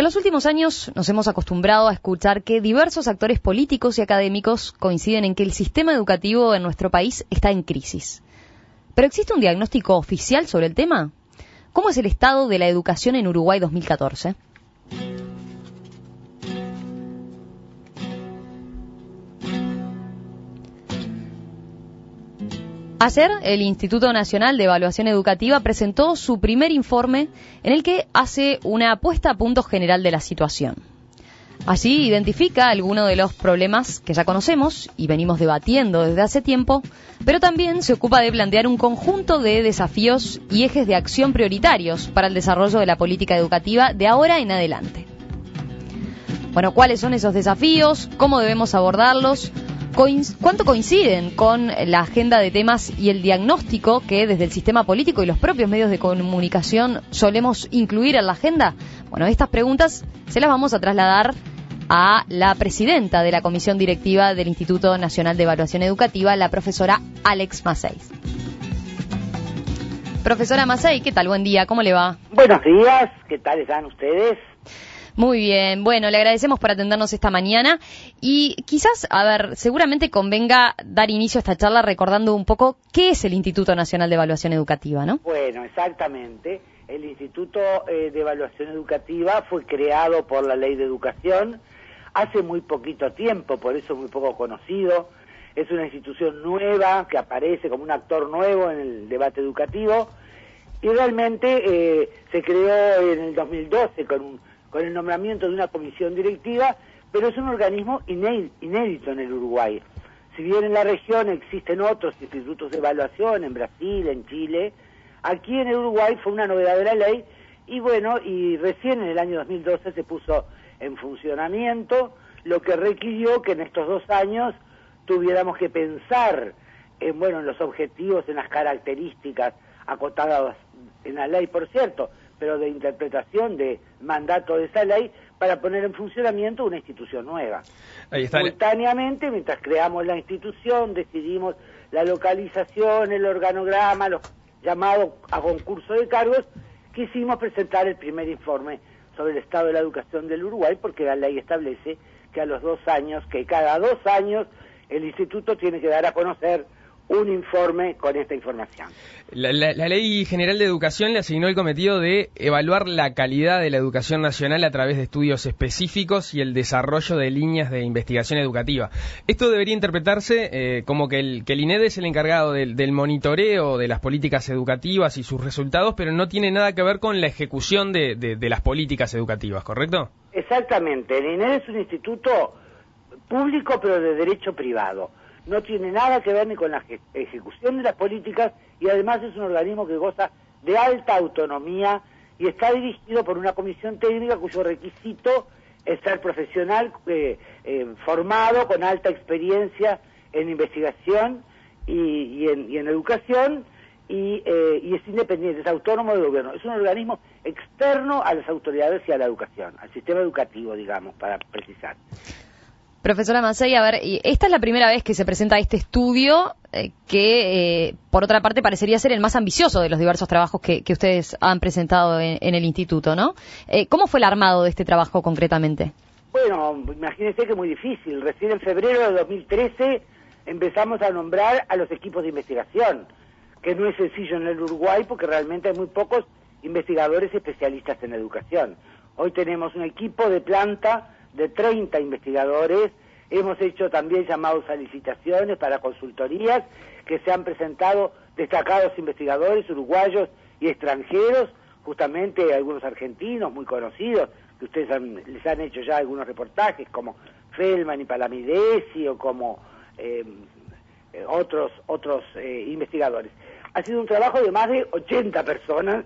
En los últimos años nos hemos acostumbrado a escuchar que diversos actores políticos y académicos coinciden en que el sistema educativo en nuestro país está en crisis. ¿Pero existe un diagnóstico oficial sobre el tema? ¿Cómo es el estado de la educación en Uruguay 2014? Ayer, el Instituto Nacional de Evaluación Educativa presentó su primer informe en el que hace una puesta a punto general de la situación. Allí identifica algunos de los problemas que ya conocemos y venimos debatiendo desde hace tiempo, pero también se ocupa de plantear un conjunto de desafíos y ejes de acción prioritarios para el desarrollo de la política educativa de ahora en adelante. Bueno, ¿cuáles son esos desafíos? ¿Cómo debemos abordarlos? ¿Cuánto coinciden con la agenda de temas y el diagnóstico que desde el sistema político y los propios medios de comunicación solemos incluir en la agenda? Bueno, estas preguntas se las vamos a trasladar a la presidenta de la Comisión Directiva del Instituto Nacional de Evaluación Educativa, la profesora Alex Macei. Profesora Macei, ¿qué tal? Buen día, ¿cómo le va? Buenos días, ¿qué tal están ustedes? Muy bien, bueno, le agradecemos por atendernos esta mañana y quizás, seguramente convenga dar inicio a esta charla recordando un poco qué es el Instituto Nacional de Evaluación Educativa, ¿no? Bueno, exactamente. El Instituto de Evaluación Educativa fue creado por la Ley de Educación hace muy poquito tiempo, por eso es muy poco conocido. Es una institución nueva que aparece como un actor nuevo en el debate educativo y realmente se creó en el 2012 con el nombramiento de una comisión directiva, pero es un organismo inédito en el Uruguay. Si bien en la región existen otros institutos de evaluación, en Brasil, en Chile, aquí en el Uruguay fue una novedad de la ley, y bueno, y recién en el año 2012 se puso en funcionamiento, lo que requirió que en estos 2 años tuviéramos que pensar en los objetivos, en las características acotadas en la ley, por cierto, pero de interpretación de mandato de esa ley para poner en funcionamiento una institución nueva. Ahí está. Simultáneamente, mientras creamos la institución, decidimos la localización, el organograma, los llamados a concurso de cargos, quisimos presentar el primer informe sobre el estado de la educación del Uruguay, porque la ley establece que a los 2 años, que cada 2 años, el instituto tiene que dar a conocer un informe con esta información. La Ley General de Educación le asignó el cometido de evaluar la calidad de la educación nacional a través de estudios específicos y el desarrollo de líneas de investigación educativa. Esto debería interpretarse como que el INED es el encargado del monitoreo de las políticas educativas y sus resultados, pero no tiene nada que ver con la ejecución de las políticas educativas, ¿correcto? Exactamente. El INED es un instituto público, pero de derecho privado. No tiene nada que ver ni con la ejecución de las políticas y además es un organismo que goza de alta autonomía y está dirigido por una comisión técnica cuyo requisito es ser profesional formado con alta experiencia en investigación y en educación y es independiente, es autónomo del gobierno. Es un organismo externo a las autoridades y a la educación, al sistema educativo, digamos, para precisar. Profesora Macei, esta es la primera vez que se presenta este estudio que, por otra parte, parecería ser el más ambicioso de los diversos trabajos que ustedes han presentado en el instituto, ¿no? ¿Cómo fue el armado de este trabajo concretamente? Bueno, imagínense que es muy difícil. Recién en febrero de 2013 empezamos a nombrar a los equipos de investigación, que no es sencillo en el Uruguay porque realmente hay muy pocos investigadores especialistas en educación. Hoy tenemos un equipo de planta de 30 investigadores, hemos hecho también llamados a licitaciones para consultorías, que se han presentado destacados investigadores uruguayos y extranjeros, justamente algunos argentinos muy conocidos, que ustedes les han hecho ya algunos reportajes, como Feldman y Palamidesi, o como otros investigadores. Ha sido un trabajo de más de 80 personas,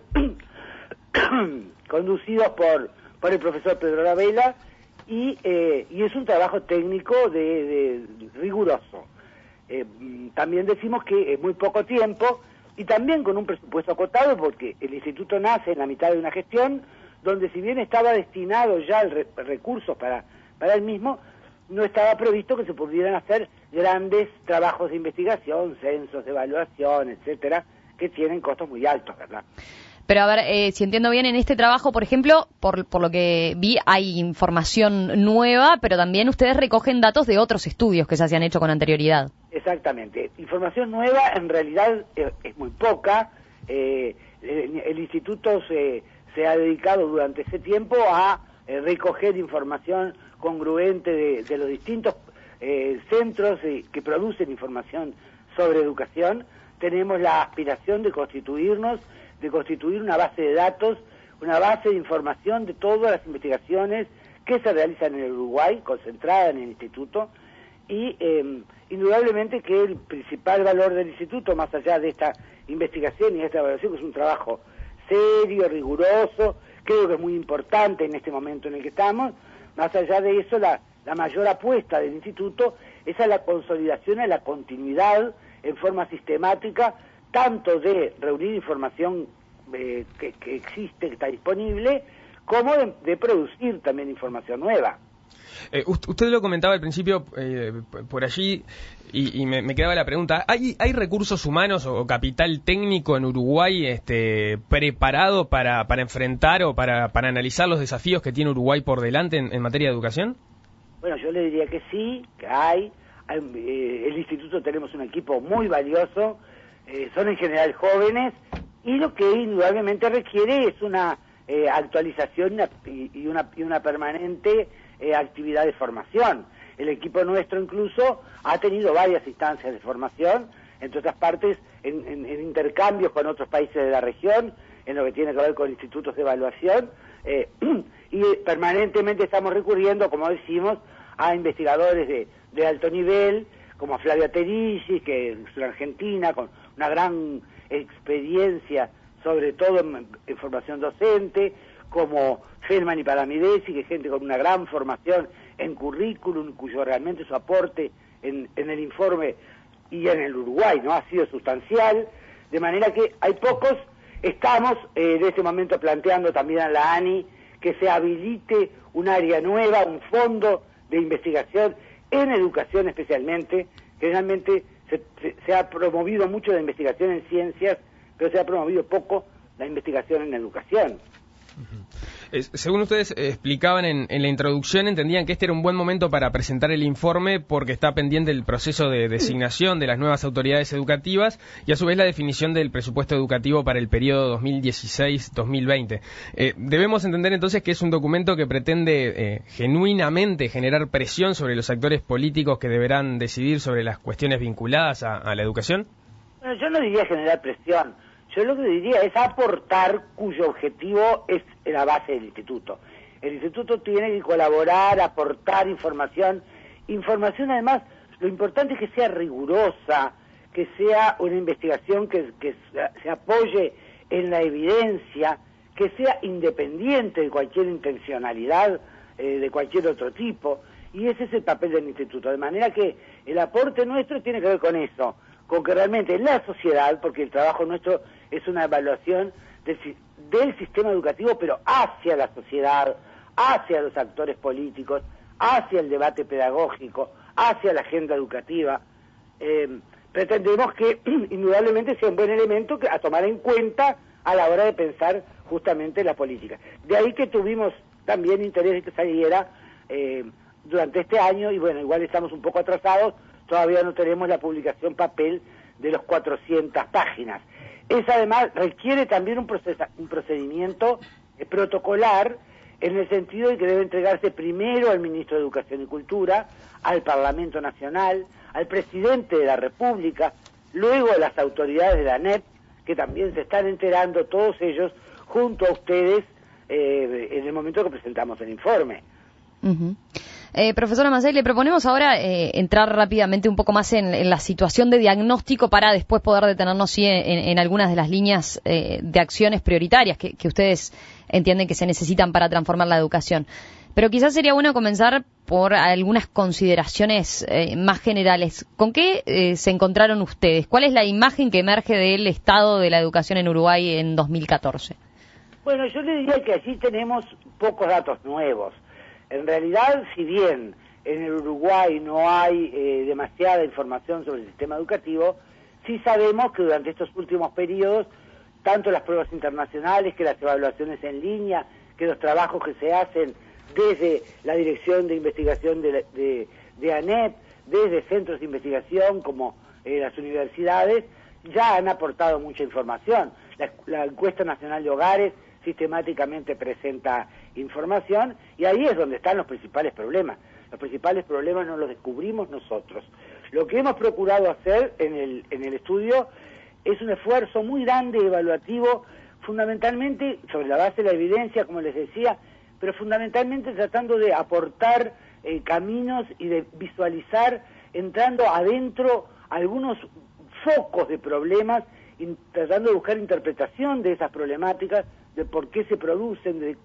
conducidos por el profesor Pedro Ravela, y es un trabajo técnico de riguroso. También decimos que es muy poco tiempo y también con un presupuesto acotado, porque el instituto nace en la mitad de una gestión donde, si bien estaba destinado ya recursos para el mismo, no estaba previsto que se pudieran hacer grandes trabajos de investigación, censos, de evaluación, etcétera, que tienen costos muy altos, ¿verdad? Pero a ver, si entiendo bien, en este trabajo, por ejemplo, por lo que vi, hay información nueva, pero también ustedes recogen datos de otros estudios que se han hecho con anterioridad. Exactamente. Información nueva en realidad es muy poca. El instituto se ha dedicado durante ese tiempo a recoger información congruente de los distintos centros que producen información sobre educación. Tenemos la aspiración de constituir una base de datos, una base de información de todas las investigaciones que se realizan en el Uruguay, concentrada en el instituto, y indudablemente que el principal valor del instituto, más allá de esta investigación y de esta evaluación, que es un trabajo serio, riguroso, creo que es muy importante en este momento en el que estamos, más allá de eso, la mayor apuesta del instituto es a la consolidación, a la continuidad en forma sistemática, tanto de reunir información que existe, que está disponible, como de producir también información nueva. Usted lo comentaba al principio por allí y me quedaba la pregunta, ¿hay recursos humanos o capital técnico en Uruguay preparado para enfrentar o para analizar los desafíos que tiene Uruguay por delante en materia de educación? Bueno, yo le diría que sí, que hay. El instituto tenemos un equipo muy valioso, son en general jóvenes, y lo que indudablemente requiere es una actualización y una permanente actividad de formación. El equipo nuestro incluso ha tenido varias instancias de formación, entre otras partes en intercambios con otros países de la región, en lo que tiene que ver con institutos de evaluación, y permanentemente estamos recurriendo, como decimos, a investigadores de alto nivel, como Flavia Terigi, que es una argentina con una gran experiencia, sobre todo en formación docente, como Feldman y Palamidesi, que es gente con una gran formación en currículum, cuyo realmente su aporte en el informe y en el Uruguay no ha sido sustancial, de manera que hay pocos. Estamos en este momento planteando también a la ANI que se habilite un área nueva, un fondo de investigación en educación especialmente. Generalmente se ha promovido mucho la investigación en ciencias, pero se ha promovido poco la investigación en educación. Según ustedes explicaban en la introducción, entendían que este era un buen momento para presentar el informe porque está pendiente el proceso de designación de las nuevas autoridades educativas y a su vez la definición del presupuesto educativo para el periodo 2016-2020. Debemos entender entonces que es un documento que pretende genuinamente generar presión sobre los actores políticos que deberán decidir sobre las cuestiones vinculadas a la educación. Bueno, yo no diría generar presión. Yo lo que diría es aportar, cuyo objetivo es la base del instituto. El instituto tiene que colaborar, aportar información además, lo importante es que sea rigurosa, que sea una investigación que se apoye en la evidencia, que sea independiente de cualquier intencionalidad, de cualquier otro tipo, y ese es el papel del instituto, de manera que el aporte nuestro tiene que ver con eso, con que realmente en la sociedad, porque el trabajo nuestro es una evaluación del sistema educativo, pero hacia la sociedad, hacia los actores políticos, hacia el debate pedagógico, hacia la agenda educativa. Pretendemos que indudablemente sea un buen elemento a tomar en cuenta a la hora de pensar justamente la política. De ahí que tuvimos también interés en que saliera durante este año, y bueno, igual estamos un poco atrasados, todavía no tenemos la publicación papel de los 400 páginas. Esa además requiere también un procedimiento protocolar, en el sentido de que debe entregarse primero al ministro de Educación y Cultura, al Parlamento Nacional, al presidente de la República, luego a las autoridades de la ANEP, que también se están enterando todos ellos, junto a ustedes, en el momento que presentamos el informe. Uh-huh. Profesora Mancey, le proponemos ahora entrar rápidamente un poco más en la situación de diagnóstico para después poder detenernos en algunas de las líneas de acciones prioritarias que ustedes entienden que se necesitan para transformar la educación. Pero quizás sería bueno comenzar por algunas consideraciones más generales. ¿Con qué se encontraron ustedes? ¿Cuál es la imagen que emerge del estado de la educación en Uruguay en 2014? Bueno, yo le diría que allí tenemos pocos datos nuevos. En realidad, si bien en el Uruguay no hay demasiada información sobre el sistema educativo, sí sabemos que durante estos últimos periodos tanto las pruebas internacionales, que las evaluaciones en línea, que los trabajos que se hacen desde la Dirección de Investigación de ANEP, desde centros de investigación como las universidades, ya han aportado mucha información. La encuesta nacional de hogares sistemáticamente presenta información y ahí es donde están los principales problemas. Los principales problemas no los descubrimos nosotros. Lo que hemos procurado hacer en el estudio es un esfuerzo muy grande y evaluativo, fundamentalmente sobre la base de la evidencia, como les decía, pero fundamentalmente tratando de aportar caminos y de visualizar, entrando adentro algunos focos de problemas, tratando de buscar interpretación de esas problemáticas, de por qué se producen, de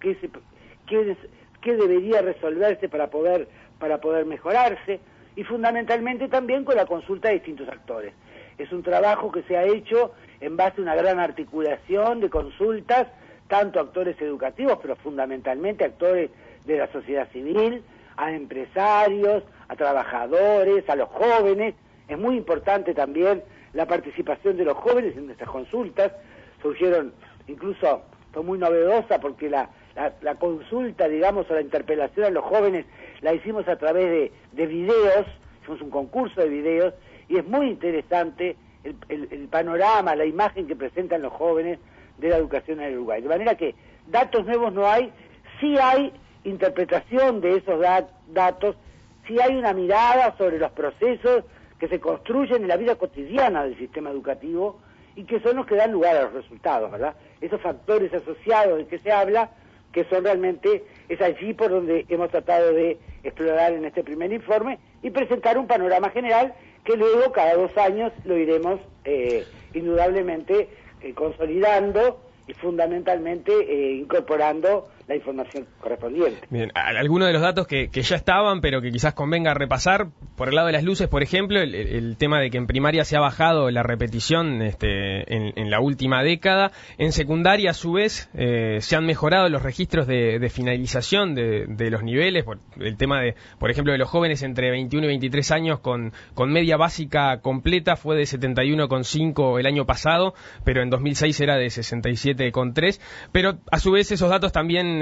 qué debería resolverse para poder mejorarse, y fundamentalmente también con la consulta de distintos actores. Es un trabajo que se ha hecho en base a una gran articulación de consultas, tanto actores educativos, pero fundamentalmente actores de la sociedad civil, a empresarios, a trabajadores, a los jóvenes. Es muy importante también la participación de los jóvenes en estas consultas. Surgieron, incluso fue muy novedosa porque la consulta, digamos, o la interpelación a los jóvenes la hicimos a través de videos, hicimos un concurso de videos, y es muy interesante el panorama, la imagen que presentan los jóvenes de la educación en el Uruguay. De manera que datos nuevos no hay, sí hay interpretación de esos datos, sí hay una mirada sobre los procesos que se construyen en la vida cotidiana del sistema educativo y que son los que dan lugar a los resultados, ¿verdad? Esos factores asociados de que se habla, que son realmente, es allí por donde hemos tratado de explorar en este primer informe y presentar un panorama general que luego cada 2 años lo iremos indudablemente consolidando y fundamentalmente incorporando la información correspondiente. Bien, algunos de los datos que ya estaban, pero que quizás convenga repasar, por el lado de las luces, por ejemplo, el tema de que en primaria se ha bajado la repetición en la última década. En secundaria, a su vez, se han mejorado los registros de finalización de los niveles, el tema de, por ejemplo, de los jóvenes entre 21 y 23 años con media básica completa fue de 71,5 el año pasado, pero en 2006 era de 67,3, pero a su vez esos datos también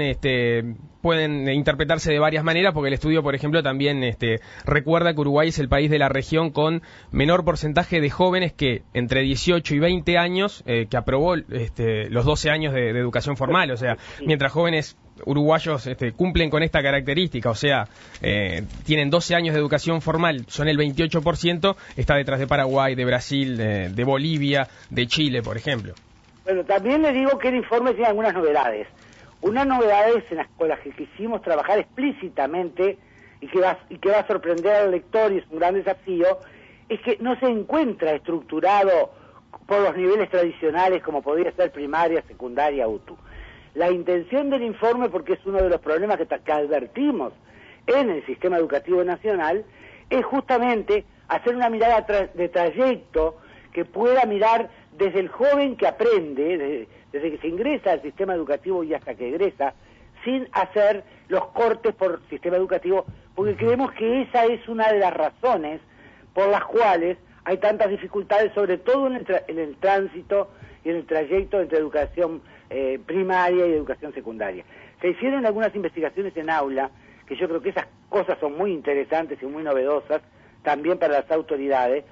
pueden interpretarse de varias maneras, porque el estudio, por ejemplo, también recuerda que Uruguay es el país de la región con menor porcentaje de jóvenes que entre 18 y 20 años que aprobó los 12 años de educación formal. O sea, mientras jóvenes uruguayos cumplen con esta característica, o sea, tienen 12 años de educación formal, son el 28%, está detrás de Paraguay, de Brasil, de Bolivia, de Chile, por ejemplo. Bueno, también le digo que el informe tiene algunas novedades. Unas novedades con las que quisimos trabajar explícitamente y que va a sorprender al lector, y es un gran desafío, es que no se encuentra estructurado por los niveles tradicionales como podría ser primaria, secundaria, UTU. La intención del informe, porque es uno de los problemas que advertimos en el sistema educativo nacional, es justamente hacer una mirada de trayecto que pueda mirar desde el joven que aprende, desde que se ingresa al sistema educativo y hasta que egresa, sin hacer los cortes por sistema educativo, porque creemos que esa es una de las razones por las cuales hay tantas dificultades, sobre todo en el tránsito y en el trayecto entre educación primaria y educación secundaria. Se hicieron algunas investigaciones en aula, que yo creo que esas cosas son muy interesantes y muy novedosas, también para las autoridades,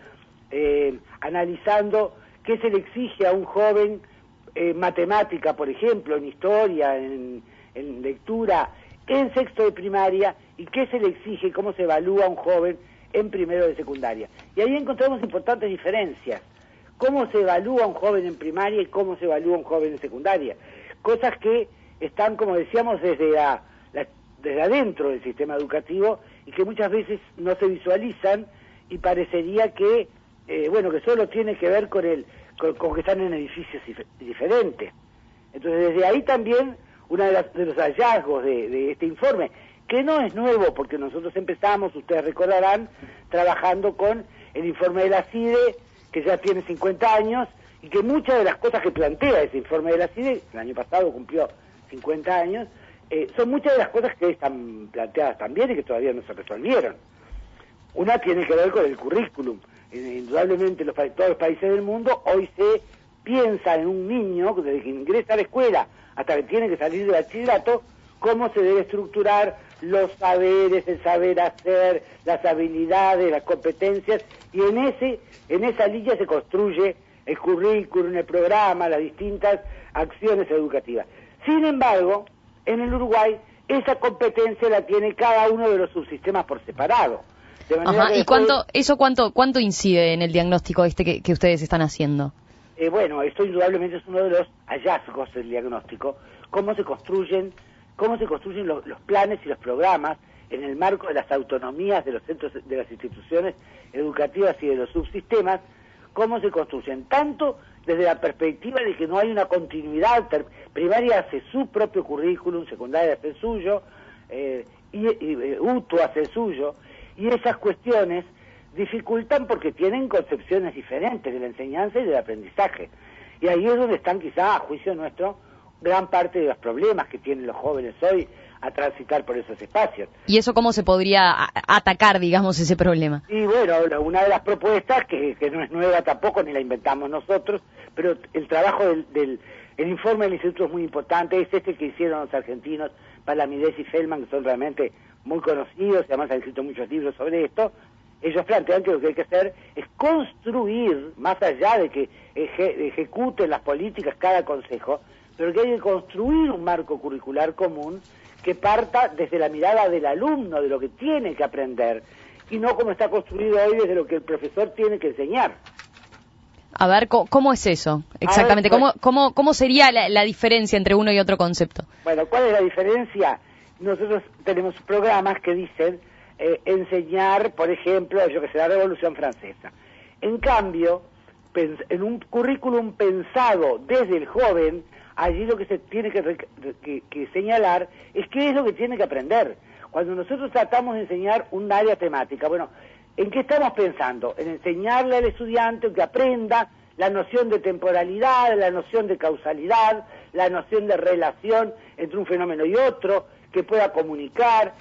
analizando qué se le exige a un joven matemática, por ejemplo, en historia, en lectura, en sexto de primaria, y qué se le exige, cómo se evalúa a un joven en primero de secundaria. Y ahí encontramos importantes diferencias. Cómo se evalúa a un joven en primaria y cómo se evalúa a un joven en secundaria. Cosas que están, como decíamos, desde adentro del sistema educativo y que muchas veces no se visualizan y parecería que, que solo tiene que ver con que están en edificios diferentes. Entonces, desde ahí también, uno de los hallazgos de este informe, que no es nuevo, porque nosotros empezamos, ustedes recordarán, trabajando con el informe de la CIDE, que ya tiene 50 años, y que muchas de las cosas que plantea ese informe de la CIDE, el año pasado cumplió 50 años, son muchas de las cosas que están planteadas también y que todavía no se resolvieron. Una tiene que ver con el currículum. Indudablemente todos los países del mundo hoy se piensa en un niño, desde que ingresa a la escuela hasta que tiene que salir de bachillerato, cómo se debe estructurar los saberes, el saber hacer, las habilidades, las competencias, y en esa línea se construye el currículum, el programa, las distintas acciones educativas. Sin embargo, en el Uruguay, esa competencia la tiene cada uno de los subsistemas por separado. De manera Ajá, que ¿y cuánto incide en el diagnóstico que ustedes están haciendo? Bueno, esto indudablemente es uno de los hallazgos del diagnóstico, cómo se construyen los planes y los programas en el marco de las autonomías de los centros, de las instituciones educativas y de los subsistemas, cómo se construyen, tanto desde la perspectiva de que no hay una continuidad, primaria hace su propio currículum, secundaria hace el suyo, UTU hace el suyo, y esas cuestiones dificultan porque tienen concepciones diferentes de la enseñanza y del aprendizaje. Y ahí es donde están quizá, a juicio nuestro, gran parte de los problemas que tienen los jóvenes hoy a transitar por esos espacios. ¿Y eso cómo se podría atacar, digamos, ese problema? Y bueno, una de las propuestas, que no es nueva tampoco, ni la inventamos nosotros, pero el trabajo el informe del Instituto es muy importante, es este que hicieron los argentinos, Palamidés y Feldman, que son realmente muy conocidos, y además han escrito muchos libros sobre esto. Ellos plantean que lo que hay que hacer es construir, más allá de que ejecuten las políticas cada consejo, pero que hay que construir un marco curricular común que parta desde la mirada del alumno, de lo que tiene que aprender, y no como está construido hoy desde lo que el profesor tiene que enseñar. A ver, ¿cómo es eso? Exactamente, ver, pues, ¿cómo sería la diferencia entre uno y otro concepto? Bueno, ¿cuál es la diferencia? Nosotros tenemos programas que dicen enseñar, por ejemplo, yo que sé, la Revolución Francesa. En cambio, en un currículum pensado desde el joven, allí lo que se tiene que señalar es qué es lo que tiene que aprender. Cuando nosotros tratamos de enseñar un área temática, bueno, ¿en qué estamos pensando? En enseñarle al estudiante que aprenda la noción de temporalidad, la noción de causalidad, la noción de relación entre un fenómeno y otro, que pueda comunicar,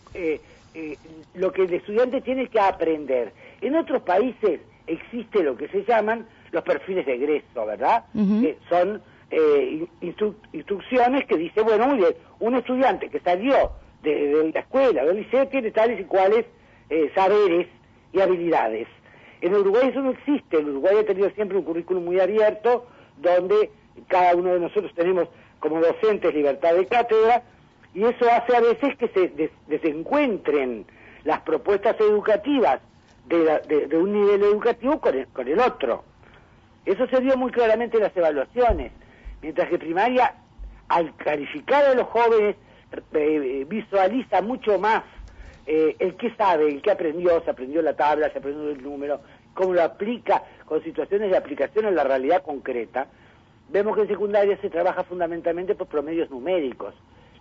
lo que el estudiante tiene que aprender. En otros países existe lo que se llaman los perfiles de egreso, ¿verdad? Que son instrucciones que dice, bueno, muy bien, un estudiante que salió de la escuela, del liceo, tiene tales y cuales saberes y habilidades. En Uruguay eso no existe. En Uruguay ha tenido siempre un currículum muy abierto, donde cada uno de nosotros tenemos como docentes libertad de cátedra, y eso hace a veces que se desencuentren las propuestas educativas de un nivel educativo con el otro. Eso se vio muy claramente en las evaluaciones, mientras que primaria, al calificar a los jóvenes, visualiza mucho más el que sabe, el que aprendió, se aprendió la tabla, se aprendió el número, cómo lo aplica con situaciones de aplicación en la realidad concreta. Vemos que en secundaria se trabaja fundamentalmente por promedios numéricos.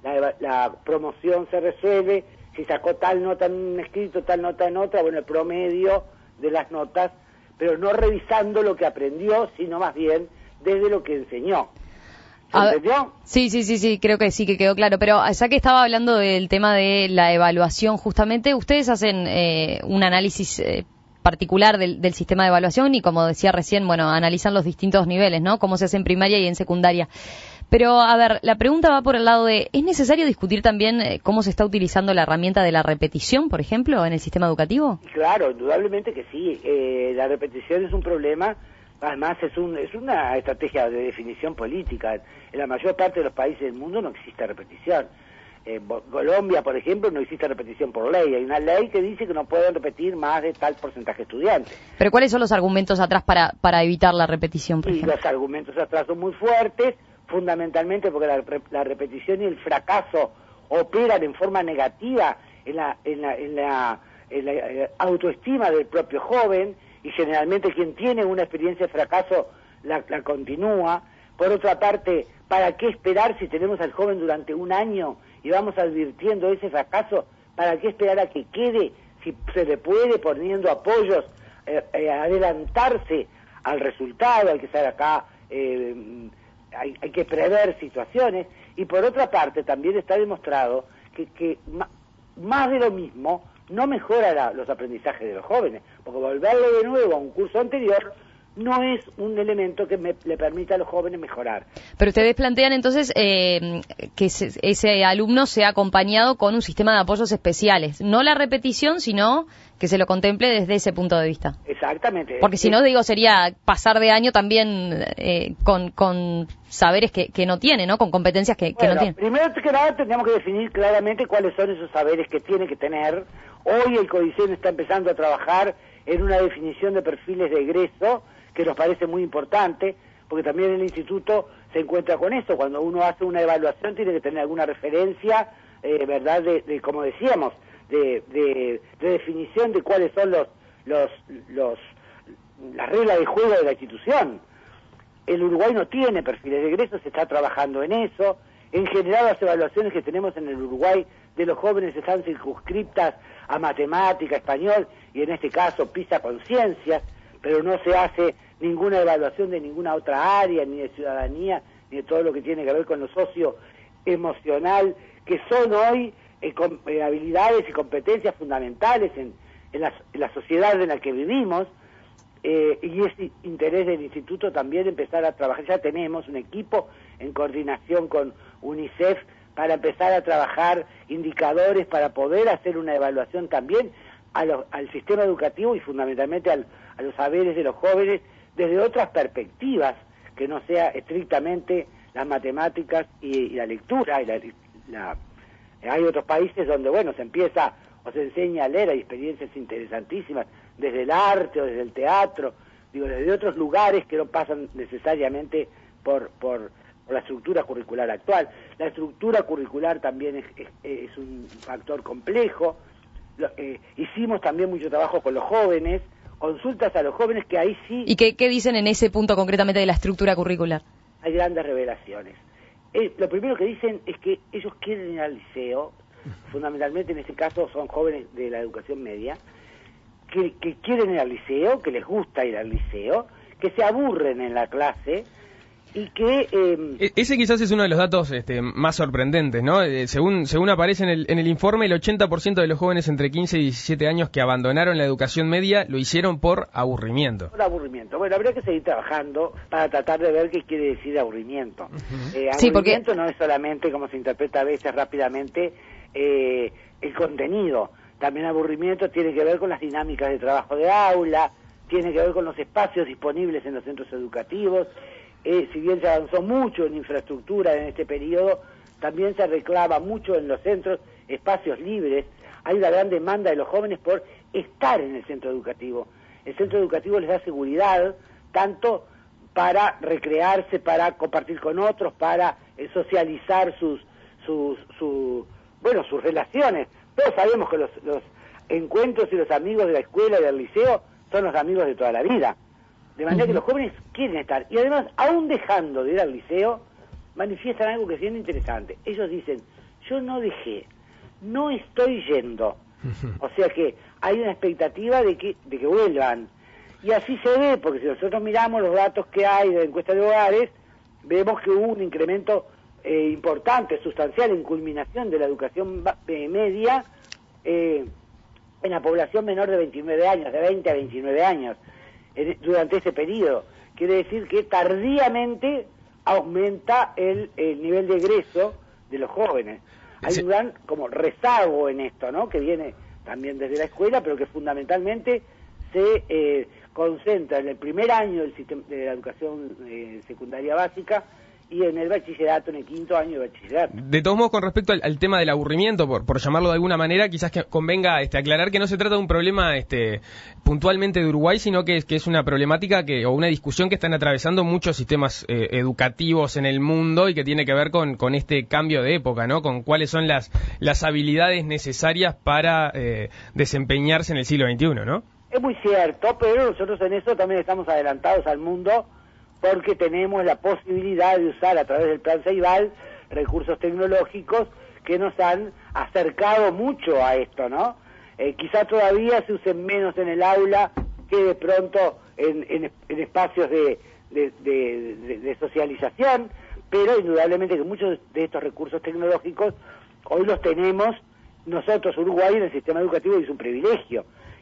La promoción se resuelve, si sacó tal nota en un escrito, tal nota en otra, bueno, el promedio de las notas, pero no revisando lo que aprendió, sino más bien desde lo que enseñó. ¿Entendió? Sí, creo que sí que quedó claro, pero ya que estaba hablando del tema de la evaluación, justamente, ustedes hacen un análisis particular del sistema de evaluación y, como decía recién, bueno, analizan los distintos niveles, ¿no? Cómo se hace en primaria y en secundaria. Pero, a ver, la pregunta va por el lado de, ¿es necesario discutir también cómo se está utilizando la herramienta de la repetición, por ejemplo, en el sistema educativo? Claro, indudablemente que sí. La repetición es un problema, además es una estrategia de definición política. En la mayor parte de los países del mundo no existe repetición. En Colombia, por ejemplo, no existe repetición por ley. Hay una ley que dice que no pueden repetir más de tal porcentaje de estudiantes. ¿Pero cuáles son los argumentos atrás para evitar la repetición, por ejemplo? Los argumentos atrás son muy fuertes, fundamentalmente porque la repetición y el fracaso operan en forma negativa en la autoestima del propio joven, y generalmente quien tiene una experiencia de fracaso la continúa. Por otra parte, ¿para qué esperar si tenemos al joven durante un año y vamos advirtiendo ese fracaso? ¿Para qué esperar a que quede, si se le puede, poniendo apoyos, adelantarse al resultado? Hay que estar acá, hay que prever situaciones. Y por otra parte, también está demostrado que más de lo mismo no mejora los aprendizajes de los jóvenes, porque volverle de nuevo a un curso anterior no es un elemento que le permita a los jóvenes mejorar. Pero ustedes plantean entonces que ese alumno sea acompañado con un sistema de apoyos especiales, no la repetición, sino que se lo contemple desde ese punto de vista. Exactamente. Porque si no, digo, sería pasar de año también con saberes que no tiene, ¿no? Con competencias que no tiene. Primero que nada tendríamos que definir claramente cuáles son esos saberes que tiene que tener. Hoy el CODICEN está empezando a trabajar en una definición de perfiles de egreso que nos parece muy importante, porque también el instituto se encuentra con esto. Cuando uno hace una evaluación tiene que tener alguna referencia, ¿verdad?, de como decíamos, de definición de cuáles son las reglas de juego de la institución. El Uruguay no tiene perfiles de egreso, se está trabajando en eso. En general las evaluaciones que tenemos en el Uruguay de los jóvenes están circunscriptas a matemática, español y en este caso PISA con ciencias, pero no se hace ninguna evaluación de ninguna otra área, ni de ciudadanía, ni de todo lo que tiene que ver con lo socioemocional, que son hoy habilidades y competencias fundamentales en la sociedad en la que vivimos, y es interés del instituto también empezar a trabajar. Ya tenemos un equipo en coordinación con UNICEF para empezar a trabajar indicadores para poder hacer una evaluación también al sistema educativo y fundamentalmente a los saberes de los jóvenes desde otras perspectivas, que no sea estrictamente las matemáticas y la lectura. Hay otros países donde, bueno, se empieza o se enseña a leer, hay experiencias interesantísimas, desde el arte o desde el teatro, desde otros lugares que no pasan necesariamente por la estructura curricular actual. La estructura curricular también es un factor complejo. Hicimos también mucho trabajo con los jóvenes, consultas a los jóvenes, que ahí sí... ¿Y qué dicen en ese punto concretamente de la estructura curricular? Hay grandes revelaciones. Lo primero que dicen es que ellos quieren ir al liceo, fundamentalmente en este caso son jóvenes de la educación media, que quieren ir al liceo, que les gusta ir al liceo, que se aburren en la clase, y que... Ese quizás es uno de los datos más sorprendentes, ¿no? Según aparece en el informe, el 80% de los jóvenes entre 15 y 17 años que abandonaron la educación media lo hicieron por aburrimiento. Por aburrimiento. Bueno, habría que seguir trabajando para tratar de ver qué quiere decir aburrimiento. Sí, aburrimiento no es solamente, como se interpreta a veces rápidamente, el contenido. También aburrimiento tiene que ver con las dinámicas de trabajo de aula, tiene que ver con los espacios disponibles en los centros educativos. Si bien se avanzó mucho en infraestructura en este periodo, también se reclama mucho en los centros espacios libres. Hay una gran demanda de los jóvenes por estar en el centro educativo. El centro educativo les da seguridad, tanto para recrearse, para compartir con otros, para socializar sus relaciones. Todos sabemos que los encuentros y los amigos de la escuela y del liceo son los amigos de toda la vida. De manera que los jóvenes quieren estar. Y además, aún dejando de ir al liceo, manifiestan algo que es bien interesante. Ellos dicen, yo no dejé, no estoy yendo. O sea que hay una expectativa de que vuelvan. Y así se ve, porque si nosotros miramos los datos que hay de la encuesta de hogares, vemos que hubo un incremento importante, sustancial, en culminación de la educación media en la población menor de 29 años, de 20 a 29 años. Durante ese periodo. Quiere decir que tardíamente aumenta el nivel de egreso de los jóvenes. Hay un gran como rezago en esto, ¿no?, que viene también desde la escuela, pero que fundamentalmente se concentra en el primer año del sistema de la educación secundaria básica y en el bachillerato, en el quinto año de bachillerato. De todos modos, con respecto al tema del aburrimiento, por llamarlo de alguna manera, quizás que convenga aclarar que no se trata de un problema puntualmente de Uruguay, sino que es una problemática o una discusión que están atravesando muchos sistemas educativos en el mundo y que tiene que ver con este cambio de época, ¿no? Con cuáles son las habilidades necesarias para desempeñarse en el siglo XXI, ¿no? Es muy cierto, pero nosotros en eso también estamos adelantados al mundo, porque tenemos la posibilidad de usar a través del Plan Ceibal recursos tecnológicos que nos han acercado mucho a esto, ¿no? Quizá todavía se usen menos en el aula que de pronto en espacios de socialización, pero indudablemente que muchos de estos recursos tecnológicos hoy los tenemos nosotros, Uruguay, en el sistema educativo, y es un privilegio.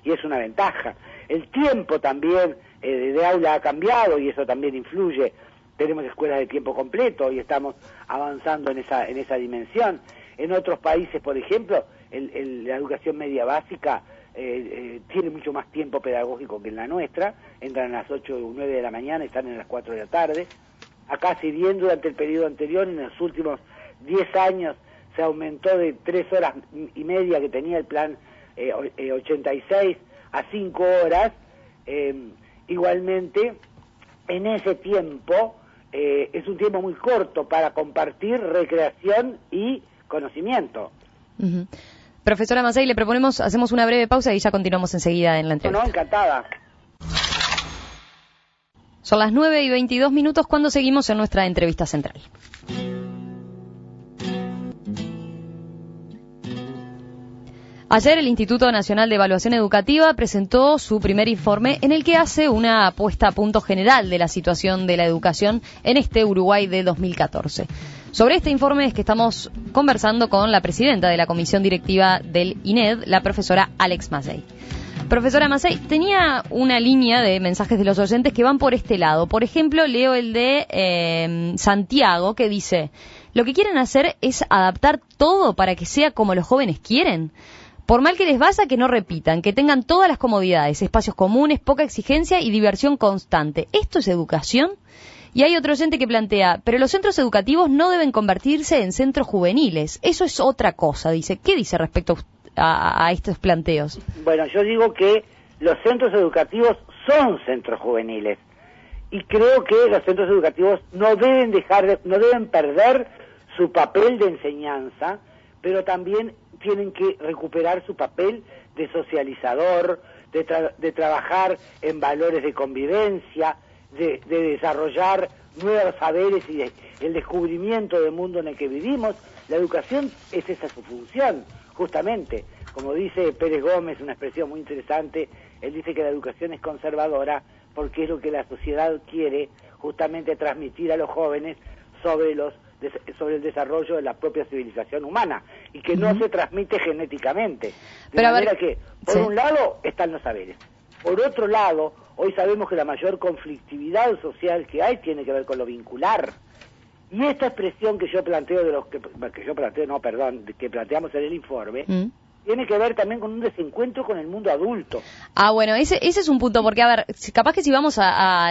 y es una ventaja. El tiempo también de aula ha cambiado y eso también influye. Tenemos escuelas de tiempo completo y estamos avanzando en esa dimensión. En otros países, por ejemplo, la educación media básica tiene mucho más tiempo pedagógico que en la nuestra. Entran a las 8 o 9 de la mañana y están en las 4 de la tarde. Acá, si bien durante el periodo anterior, en los últimos 10 años, se aumentó de 3 horas y media que tenía el plan 86 a 5 horas, igualmente, en ese tiempo, es un tiempo muy corto para compartir recreación y conocimiento. Uh-huh. Profesora Mazzei, le proponemos, hacemos una breve pausa y ya continuamos enseguida en la entrevista. No, encantada. Son las 9:22 cuando seguimos en nuestra entrevista central. Ayer el Instituto Nacional de Evaluación Educativa presentó su primer informe en el que hace una puesta a punto general de la situación de la educación en este Uruguay de 2014. Sobre este informe es que estamos conversando con la presidenta de la comisión directiva del INED, la profesora Alex Mazzei. Profesora Mazzei, tenía una línea de mensajes de los oyentes que van por este lado. Por ejemplo, leo el de Santiago, que dice: lo que quieren hacer es adaptar todo para que sea como los jóvenes quieren. Por mal que les vaya, que no repitan, que tengan todas las comodidades, espacios comunes, poca exigencia y diversión constante. ¿Esto es educación? Y hay otro oyente que plantea: pero los centros educativos no deben convertirse en centros juveniles. Eso es otra cosa, dice. ¿Qué dice respecto a estos planteos? Bueno, yo digo que los centros educativos son centros juveniles y creo que los centros educativos no deben perder su papel de enseñanza, pero también tienen que recuperar su papel de socializador, de trabajar en valores de convivencia, de desarrollar nuevos saberes y el descubrimiento del mundo en el que vivimos. La educación es esa su función, justamente. Como dice Pérez Gómez, una expresión muy interesante, él dice que la educación es conservadora porque es lo que la sociedad quiere justamente transmitir a los jóvenes sobre el desarrollo de la propia civilización humana y que no se transmite genéticamente. De manera que, por un lado, están los saberes. Por otro lado, hoy sabemos que la mayor conflictividad social que hay tiene que ver con lo vincular. Y esta expresión que yo planteo que planteamos en el informe, tiene que ver también con un desencuentro con el mundo adulto. Ah, bueno, ese es un punto, porque, a ver, capaz que si vamos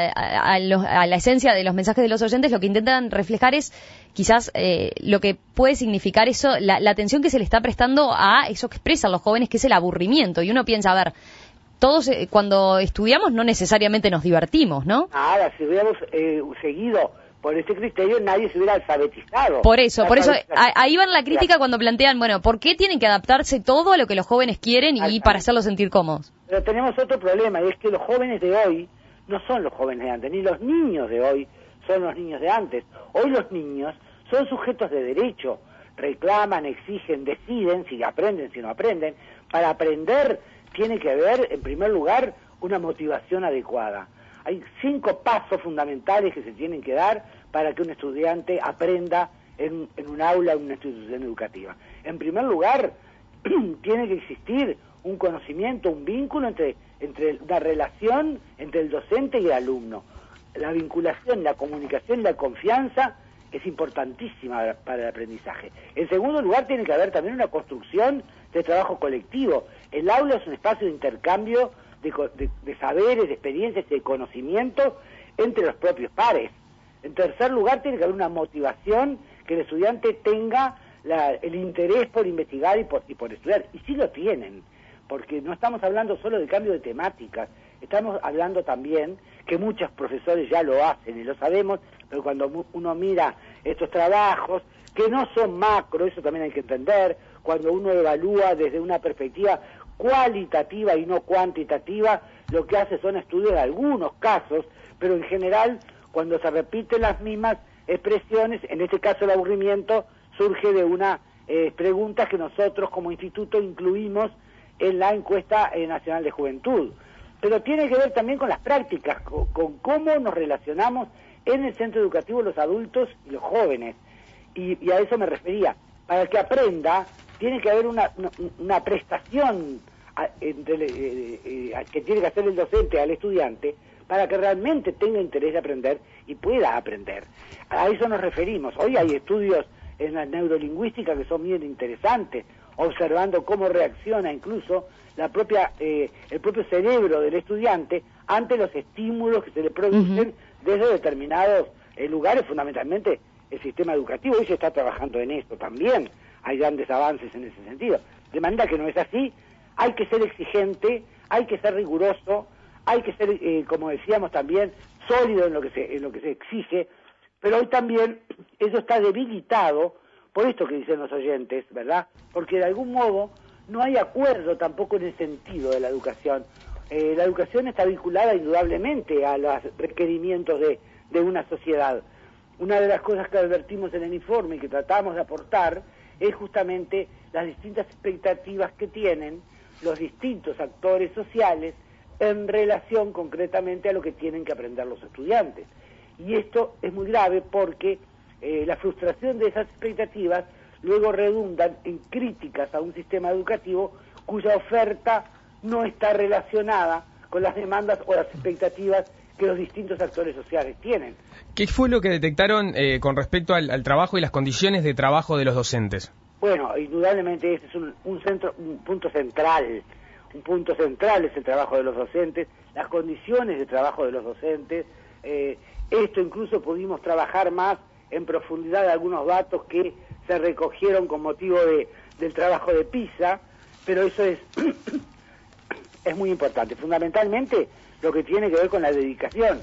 a la esencia de los mensajes de los oyentes, lo que intentan reflejar es quizás lo que puede significar eso, la atención que se le está prestando a eso que expresan los jóvenes, que es el aburrimiento. Y uno piensa, a ver, todos cuando estudiamos no necesariamente nos divertimos, ¿no? Ahora, si hubiéramos seguido por este criterio, nadie se hubiera alfabetizado. Por eso, ahí va la crítica cuando plantean, bueno, ¿por qué tienen que adaptarse todo a lo que los jóvenes quieren y para hacerlos sentir cómodos? Pero tenemos otro problema, y es que los jóvenes de hoy no son los jóvenes de antes, ni los niños de hoy son los niños de antes. Hoy los niños son sujetos de derecho, reclaman, exigen, deciden si aprenden, si no aprenden. Para aprender tiene que haber, en primer lugar, una motivación adecuada. Hay 5 pasos fundamentales que se tienen que dar para que un estudiante aprenda en un aula, en una institución educativa. En primer lugar, tiene que existir un conocimiento, un vínculo entre la relación entre el docente y el alumno. La vinculación, la comunicación y la confianza es importantísima para el aprendizaje. En segundo lugar, tiene que haber también una construcción de trabajo colectivo. El aula es un espacio de intercambio de saberes, de experiencias y de conocimiento entre los propios pares. En tercer lugar, tiene que haber una motivación, que el estudiante tenga el interés por investigar y por estudiar. Y sí lo tienen, porque no estamos hablando solo de cambio de temáticas, estamos hablando también que muchos profesores ya lo hacen y lo sabemos, pero cuando uno mira estos trabajos, que no son macro, eso también hay que entender, cuando uno evalúa desde una perspectiva cualitativa y no cuantitativa, lo que hace son estudios de algunos casos, pero en general, cuando se repiten las mismas expresiones, en este caso el aburrimiento, surge de una pregunta que nosotros como instituto incluimos en la encuesta nacional de juventud. Pero tiene que ver también con las prácticas, con cómo nos relacionamos en el centro educativo los adultos y los jóvenes. Y a eso me refería. Para que aprenda, tiene que haber una prestación que tiene que hacer el docente al estudiante para que realmente tenga interés de aprender y pueda aprender. A eso nos referimos. Hoy hay estudios en la neurolingüística que son bien interesantes, observando cómo reacciona incluso el propio cerebro del estudiante ante los estímulos que se le producen desde determinados lugares, fundamentalmente el sistema educativo. Hoy se está trabajando en esto también, hay grandes avances en ese sentido. De manera que no es así, hay que ser exigente, hay que ser riguroso, hay que ser, como decíamos también, sólido en lo que se exige, pero hoy también eso está debilitado por esto que dicen los oyentes, ¿verdad? Porque de algún modo no hay acuerdo tampoco en el sentido de la educación. La educación está vinculada indudablemente a los requerimientos de una sociedad. Una de las cosas que advertimos en el informe y que tratamos de aportar es justamente las distintas expectativas que tienen los distintos actores sociales en relación concretamente a lo que tienen que aprender los estudiantes. Y esto es muy grave porque la frustración de esas expectativas luego redundan en críticas a un sistema educativo cuya oferta no está relacionada con las demandas o las expectativas que los distintos actores sociales tienen. ¿Qué fue lo que detectaron con respecto al trabajo y las condiciones de trabajo de los docentes? Bueno, indudablemente este es un punto central. Un punto central es el trabajo de los docentes, las condiciones de trabajo de los docentes. Esto incluso pudimos trabajar más en profundidad de algunos datos que se recogieron con motivo del trabajo de PISA, pero eso es muy importante. Fundamentalmente lo que tiene que ver con la dedicación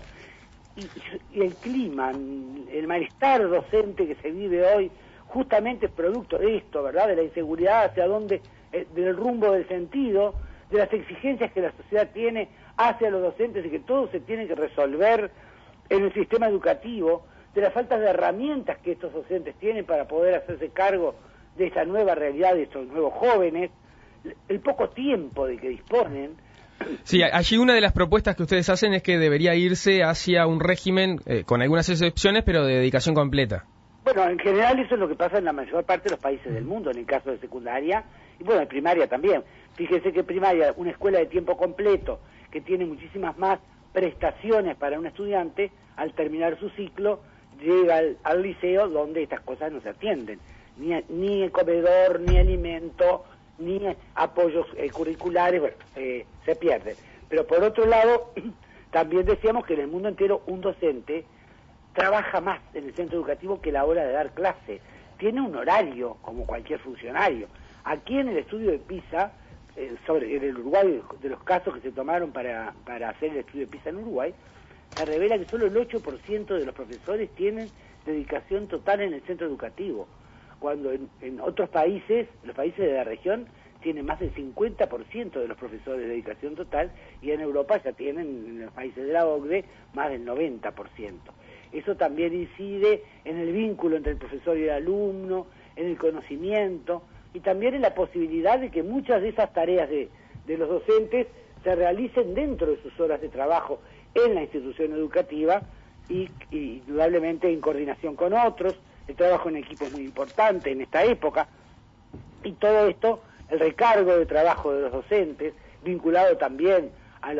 y el clima, el malestar docente que se vive hoy, justamente es producto de esto, ¿verdad? De la inseguridad hacia dónde, del rumbo del sentido, de las exigencias que la sociedad tiene hacia los docentes y que todo se tiene que resolver en el sistema educativo, de la falta de herramientas que estos docentes tienen para poder hacerse cargo de esta nueva realidad, de estos nuevos jóvenes, el poco tiempo de que disponen. Sí, allí una de las propuestas que ustedes hacen es que debería irse hacia un régimen, con algunas excepciones, pero de dedicación completa. Bueno, en general eso es lo que pasa en la mayor parte de los países del mundo, en el caso de secundaria, y bueno, en primaria también. Fíjense que primaria, una escuela de tiempo completo, que tiene muchísimas más prestaciones para un estudiante, al terminar su ciclo, llega al liceo donde estas cosas no se atienden. Ni el comedor, ni alimento, ni apoyos curriculares, bueno, se pierden. Pero por otro lado, también decíamos que en el mundo entero un docente trabaja más en el centro educativo que la hora de dar clase. Tiene un horario como cualquier funcionario. Aquí en el estudio de PISA, en el Uruguay, de los casos que se tomaron para hacer el estudio de PISA en Uruguay, se revela que solo el 8% de los profesores tienen dedicación total en el centro educativo, cuando en otros países, los países de la región, tienen más del 50% de los profesores de dedicación total, y en Europa ya tienen, en los países de la OCDE, más del 90%. Eso también incide en el vínculo entre el profesor y el alumno, en el conocimiento, y también en la posibilidad de que muchas de esas tareas de los docentes se realicen dentro de sus horas de trabajo en la institución educativa y indudablemente en coordinación con otros. El trabajo en equipo es muy importante en esta época, y todo esto, el recargo de trabajo de los docentes, vinculado también al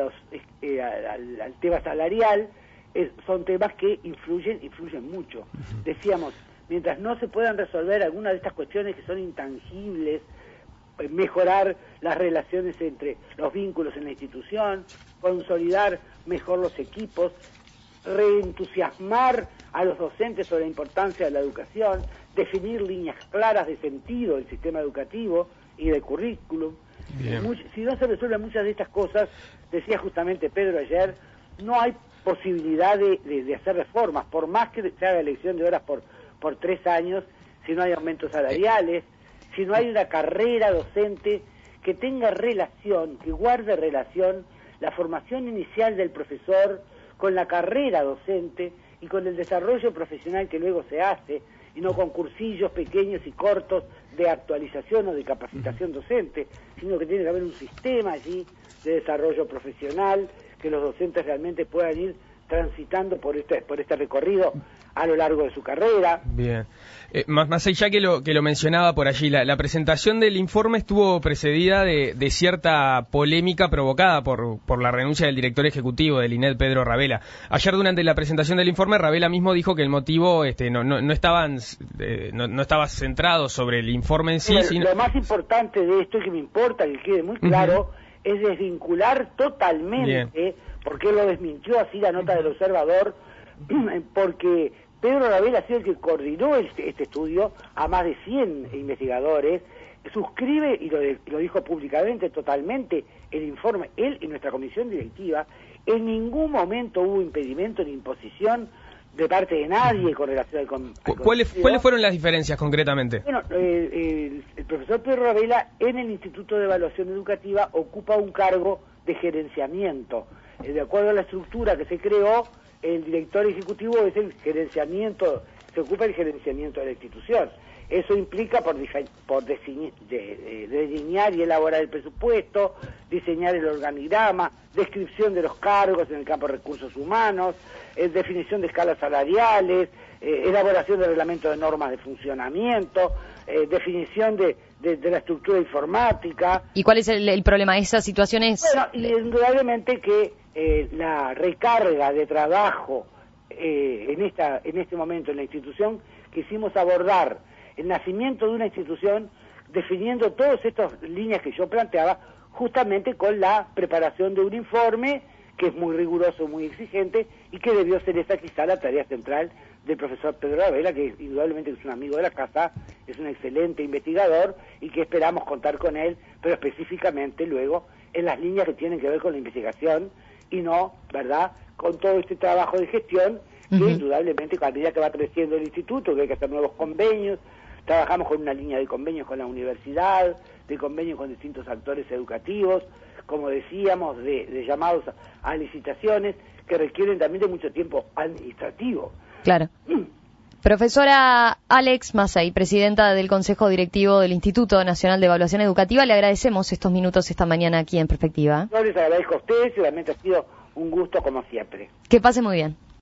tema salarial, son temas que influyen mucho. Decíamos, mientras no se puedan resolver algunas de estas cuestiones que son intangibles, mejorar las relaciones entre los vínculos en la institución, consolidar mejor los equipos, reentusiasmar a los docentes sobre la importancia de la educación, definir líneas claras de sentido del sistema educativo y del currículum. Si no se resuelven muchas de estas cosas, decía justamente Pedro ayer, no hay posibilidad de hacer reformas, por más que se haga elección de horas por 3 años, si no hay aumentos salariales, si no hay una carrera docente que tenga relación, que guarde relación la formación inicial del profesor con la carrera docente y con el desarrollo profesional que luego se hace, y no con cursillos pequeños y cortos de actualización o de capacitación docente, sino que tiene que haber un sistema allí de desarrollo profesional, que los docentes realmente puedan ir transitando por este recorrido a lo largo de su carrera. Bien. Más allá que lo mencionaba por allí, la presentación del informe estuvo precedida de cierta polémica provocada por la renuncia del director ejecutivo del INED, Pedro Ravela. Ayer, durante la presentación del informe, Ravela mismo dijo que el motivo no estaba centrado sobre el informe en sí. Sino... Lo más importante de esto, y que me importa que quede muy claro, es desvincular totalmente, porque él lo desmintió así la nota del Observador, porque Pedro Ravela ha sido el que coordinó este estudio a más de 100 investigadores, suscribe, y lo dijo públicamente totalmente, el informe, él y nuestra comisión directiva. En ningún momento hubo impedimento ni imposición de parte de nadie con relación al ¿Cuáles fueron las diferencias concretamente? Bueno, el profesor Pedro Ravela en el Instituto de Evaluación Educativa ocupa un cargo de gerenciamiento. De acuerdo a la estructura que se creó, el director ejecutivo es el gerenciamiento, se ocupa del gerenciamiento de la institución. Eso implica por delinear y elaborar el presupuesto, diseñar el organigrama, descripción de los cargos en el campo de recursos humanos, definición de escalas salariales, elaboración de reglamentos de normas de funcionamiento, definición de la estructura informática. ¿Y cuál es el problema de esas situaciones? Bueno, indudablemente que la recarga de trabajo en este momento en la institución, quisimos abordar el nacimiento de una institución definiendo todas estas líneas que yo planteaba, justamente con la preparación de un informe que es muy riguroso, muy exigente, y que debió ser esa quizá la tarea central del profesor Pedro Ravela, que indudablemente es un amigo de la casa, es un excelente investigador, y que esperamos contar con él, pero específicamente luego en las líneas que tienen que ver con la investigación, y no, ¿verdad?, con todo este trabajo de gestión, que indudablemente a medida que va creciendo el instituto, que hay que hacer nuevos convenios, trabajamos con una línea de convenios con la universidad, de convenios con distintos actores educativos, como decíamos, de llamados a licitaciones que requieren también de mucho tiempo administrativo. Claro. Profesora Alex Mazzei, presidenta del Consejo Directivo del Instituto Nacional de Evaluación Educativa, le agradecemos estos minutos esta mañana aquí en Perspectiva. Yo les agradezco a ustedes y realmente ha sido un gusto como siempre. Que pase muy bien.